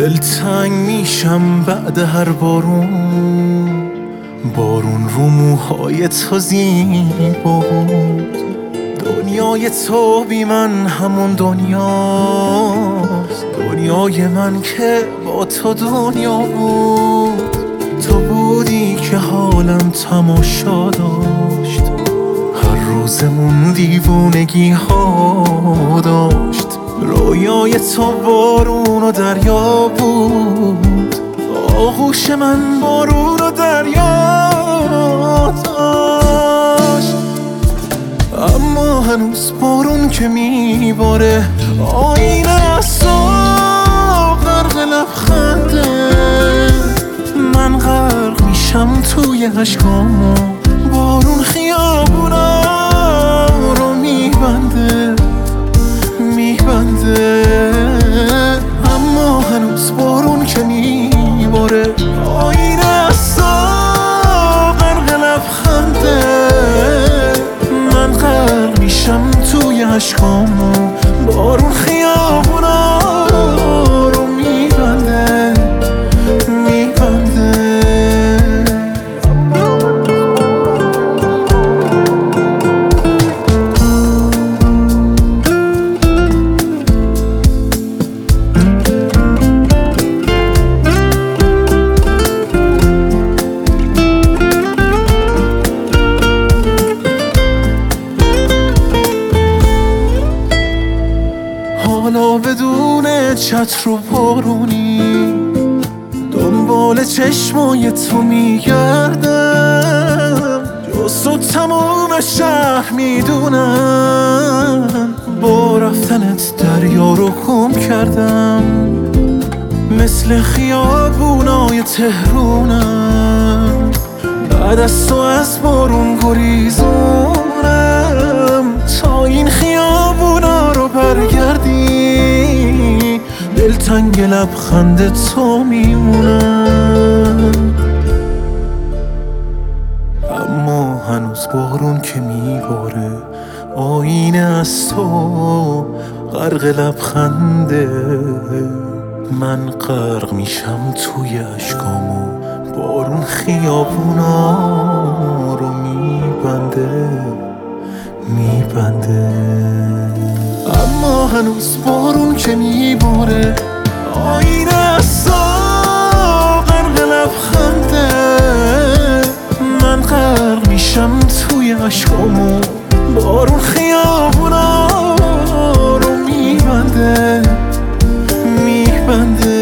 دلتنگ میشم بعد هر بارون، بارون رو موهای تو زیبا بود. دنیای تو بی من همون دنیاست، دنیای من که با تو دنیا بود. تو بودی که حالم تماشا داشت، هر روزمون دیوونگی ها داشت. رویای تو بارون و دریا بود، آغوش من بارون و دریا داشت. اما هنوز بارون که میباره آینه از تو غرق لبخنده. من غرق میشم توی عشقامو، بارون خیابونا رو میبنده. اما هنوز بارون که میباره آینه از تو غرق لبخنده. من غرق میشم توی عشقامو، بارون خیابونا رو میبنده. حالا بدون چتر و بارونی دنبال چشمای تو میگردم. جز تو تموم شهر میدونم، با رفتنت دریا رو گم کردم. مثل خیابونای تهرونم، بعد از تو از بارون گریزونم. تا این خیابونا رو برگردی دلتنگ لبخند تو میمونم. اما هنوز بارون که میباره آینه از تو غرق لبخنده. من غرق میشم توی عشقامو، بارون خیابونا رو میبنده. اما هنوز بارون که میباره آینه از تو غرق لبخنده. من غرق میشم توی عشقامو، بارون خیابونا رو میبنده.